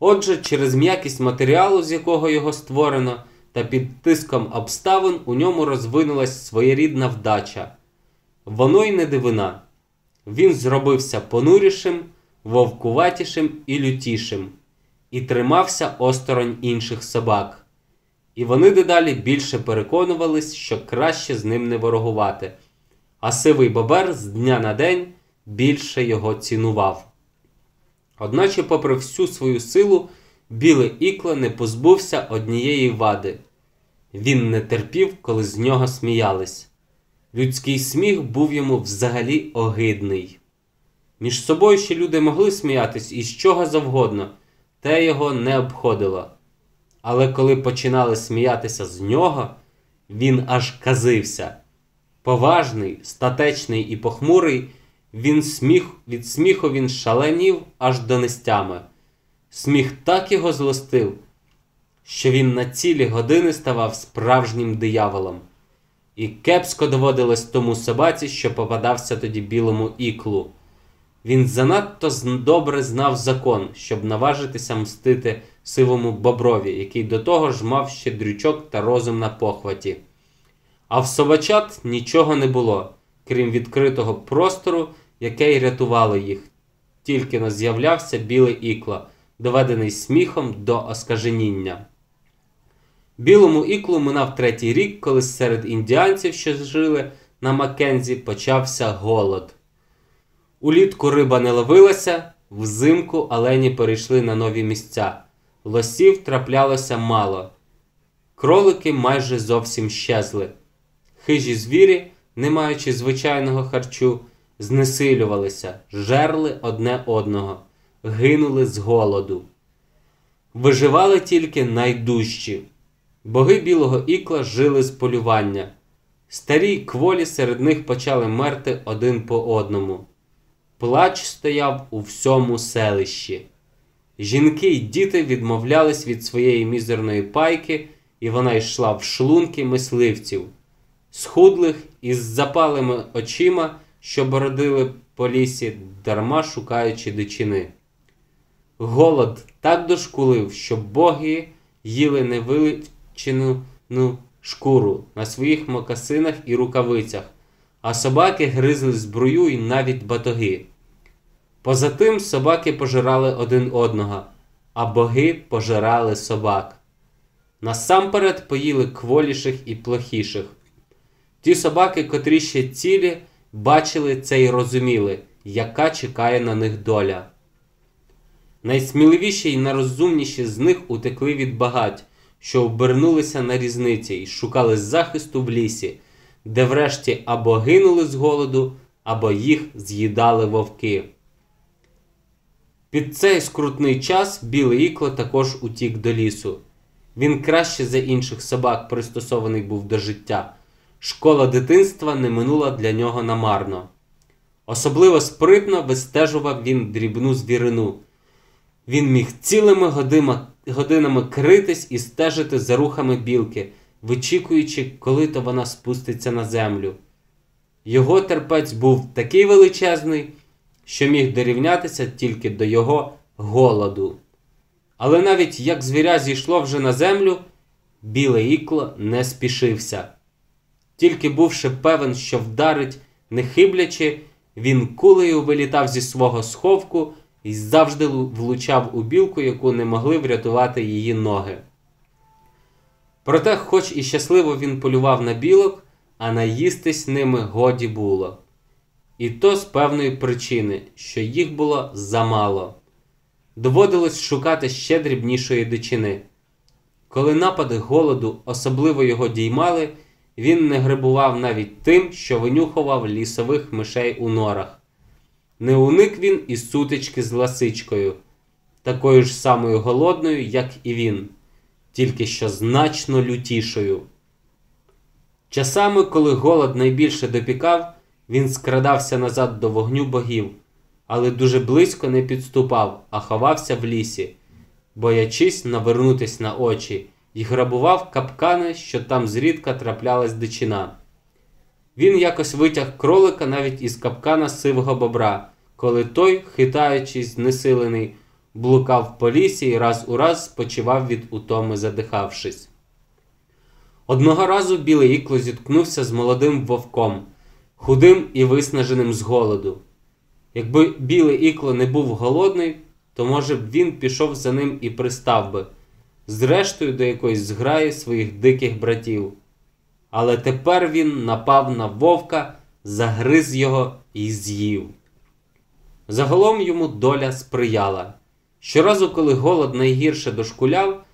Отже, через м'якість матеріалу, з якого його створено, та під тиском обставин у ньому розвинулась своєрідна вдача. Воно й не дивина. Він зробився понурішим, вовкуватішим і лютішим, і тримався осторонь інших собак. І вони дедалі більше переконувались, що краще з ним не ворогувати, а сивий бобер з дня на день більше його цінував. Одначе, попри всю свою силу, Біле Ікло не позбувся однієї вади. Він не терпів, коли з нього сміялись. Людський сміх був йому взагалі огидний. Між собою ще люди могли сміятись із чого завгодно, те його не обходило. Але коли починали сміятися з нього, він аж казився. Поважний, статечний і похмурий, від сміху він шаленів аж до нестями. Сміх так його злостив, що він на цілі години ставав справжнім дияволом. І кепсько доводилось тому собаці, що попадався тоді Білому Іклу. Він занадто добре знав закон, щоб наважитися мстити сивому боброві, який до того ж мав ще дрючок та розум на похваті. А в собачат нічого не було, крім відкритого простору, яке й рятувало їх. Тільки но з'являвся Біле Ікло, доведений сміхом до оскаженіння. Білому Іклу минав 3-й рік, коли серед індіанців, що жили на Маккензі, почався голод. Улітку риба не ловилася, взимку олені перейшли на нові місця. Лосів траплялося мало. Кролики майже зовсім щезли. Хижі звірі, не маючи звичайного харчу, знесилювалися, жерли одне одного, гинули з голоду. Виживали тільки найдужчі. Боги Білого Ікла жили з полювання. Старі й кволі серед них почали мерти один по одному. Плач стояв у всьому селищі. Жінки й діти відмовлялись від своєї мізерної пайки, і вона йшла в шлунки мисливців, схудлих із запалими очима, що бородили по лісі, дарма шукаючи дичини. Голод так дошкулив, що боги їли невилічену шкуру на своїх мокасинах і рукавицях, а собаки гризли зброю і навіть батоги. Поза тим собаки пожирали один одного, а боги пожирали собак. Насамперед поїли кволіших і плохіших. Ті собаки, котрі ще цілі, бачили це й розуміли, яка чекає на них доля. Найсміливіші й найрозумніші з них утекли від багать, що обернулися на різниці і шукали захисту в лісі, де врешті або гинули з голоду, або їх з'їдали вовки. Під цей скрутний час Біле Ікло також утік до лісу. Він краще за інших собак пристосований був до життя. Школа дитинства не минула для нього намарно. Особливо спритно вистежував він дрібну звірину. Він міг цілими годинами критись і стежити за рухами білки, вичікуючи, коли то вона спуститься на землю. Його терпець був такий величезний, що міг дорівнятися тільки до його голоду. Але навіть як звіря зійшло вже на землю, Біле Ікло не спішився. Тільки бувши певен, що вдарить, не хиблячи, він кулею вилітав зі свого сховку і завжди влучав у білку, яку не могли врятувати її ноги. Проте, хоч і щасливо він полював на білок, а наїстись ними годі було. І то з певної причини, що їх було замало. Доводилось шукати ще дрібнішої дичини. Коли напади голоду особливо його діймали, він не гребував навіть тим, що винюхував лісових мишей у норах. Не уник він і сутички з лисичкою, такою ж самою голодною, як і він, тільки що значно лютішою. Часами, коли голод найбільше допікав, він скрадався назад до вогню богів, але дуже близько не підступав, а ховався в лісі, боячись навернутись на очі, і грабував капкани, що там зрідка траплялась дичина. Він якось витяг кролика навіть із капкана сивого бобра, коли той, хитаючись знесилений, блукав по лісі і раз у раз спочивав від утоми, задихавшись. Одного разу Біле Ікло зіткнувся з молодим вовком, худим і виснаженим з голоду. Якби Біле Ікло не був голодний, то, може б, він пішов за ним і пристав би, зрештою до якоїсь зграї своїх диких братів. Але тепер він напав на вовка, загриз його і з'їв. Загалом йому доля сприяла. Щоразу, коли голод найгірше дошкуляв,